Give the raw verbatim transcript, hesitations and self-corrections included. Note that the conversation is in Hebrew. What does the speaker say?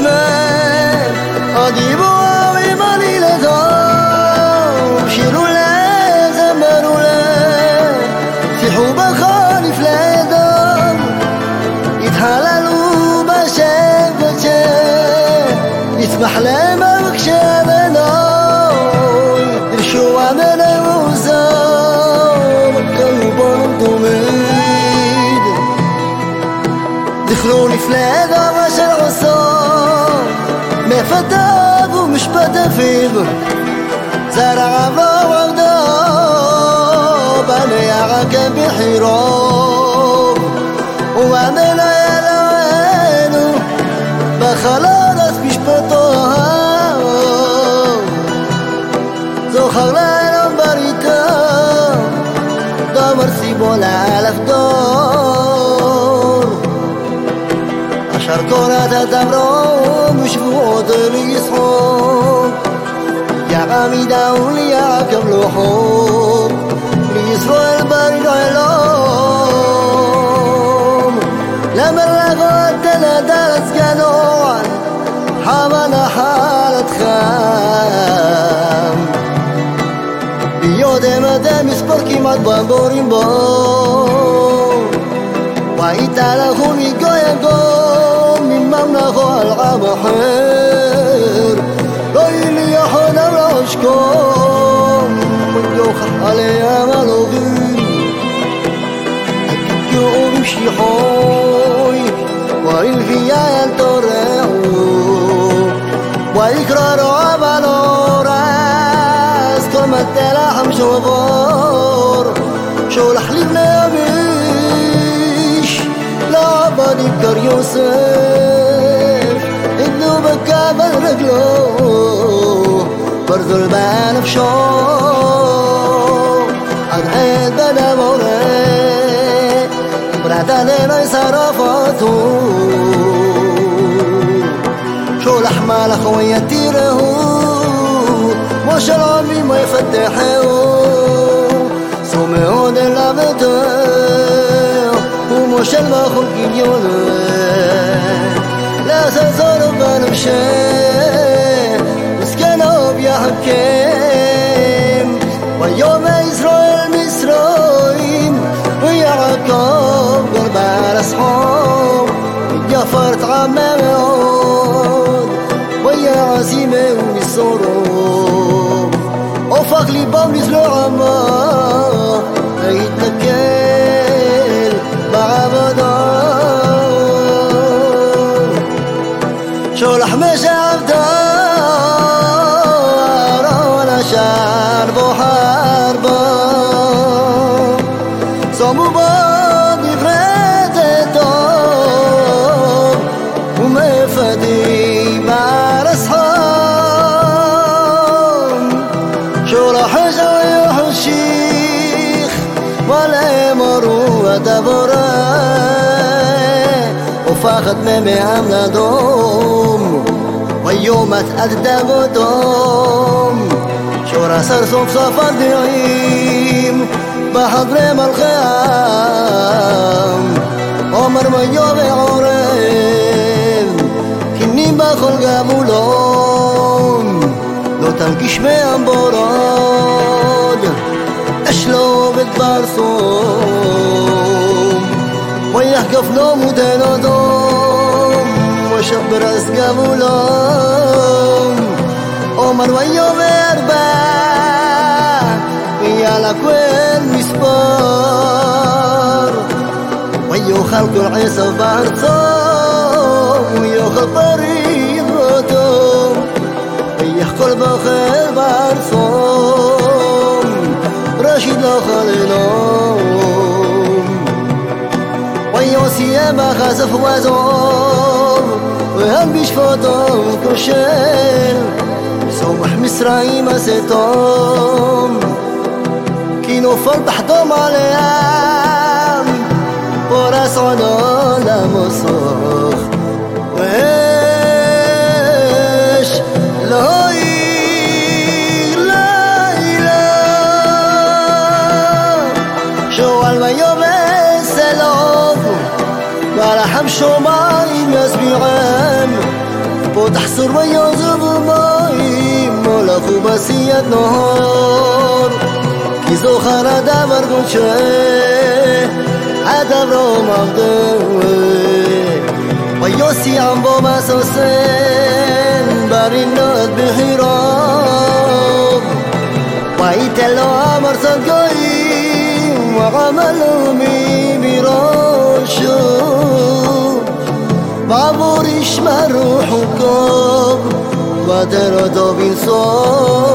נשמע אדיבו וימני לדום שירו לה זמרו לה שיחו בחליף לאדום יתחללו בשם ושם יצמח להם המקשה בנוי ירשו עמנה מוזר קלו בנו תמיד זכרו לפני אדם אשר עשו מפתיו ומשפטיו זרע עברו עבדו בני ערקה בחירו ועמנה אלוהינו בחלונות משפטו זוכר לנו בריתו דומר סיבו לאלף דור אשר קורת הדברום ושבועות לישחוק יעמידה וליעקב לוחוק לישראל ברידו אלום למרלגות תנדר סגנון חמה נחלת חם ביודם אדם מספר כמעט במבורים בו והייתה לכו מגוי הגום מממלכו על עם אחר לא ילי יחונם לא אשכום ויוכח עליהם הלובים הגיעו במשיחוי וילפיה אל תורעו ויקררו עבלו רס כל מטה לחם שובור שולח לבני אביש לעבד יבקר יוסף אינו בקבל רגלו ברזול בנפשו עד עד בדמורה ברעת עלינו ישרף אותו שולח מלאך ויתירהו משה العظيم ويفتحه سمعون الأبتر ومشى المخلوق يجونه لا تزال بنفشه مسكنه بيحكم ويوم إسرائيل مصرين ويعقب قرب على أصحاب يفرت عمامه ويا عزيمة ونصره أفق لي بابلي سلوعما يتكل بعبدان شولح مشى عبدان ولا شعر بحربا صاموا بابي فريدتهم وما فدي مع رسحهم شولح جايح الشيخ ولا يمروا دبره وفاقد ممي أمنادهم ويوم تقدمتهم شورا سرسوا بصفر دعيم بحضر الخيام عمر من يوم عورين كني بخل قبولهم لو تنكش بيان براد أشلو بتبرسوم ويحقف نوم ودينادهم وشب رأس قبولهم عمر ويوم أربع ويالك وين مسبار ويو خلق العيسى بعرصهم ويو خطري ضغطهم ويحقل بخير بعرصهم رشيد لخلينهم ويوسيا ما خسف وزوم وهم بيشفطهم كرشين سومح مصرايم ستهم كينو فر بحضهم عليهم وراس عنا مصخ وإيش لا إله شو اليوم السلام ولا حمشو معي مسبيعهم وتحصر ويعزب ماي ملخو بسيت نهار كيزو خانا دمر قوشه عدم رو مغدوه ويوسي عم بو مسوسن برينات بحرام ويتلو عمر صدقائي وعملو مي براشو بعبوريش مروح وقاب ودرا دابين صار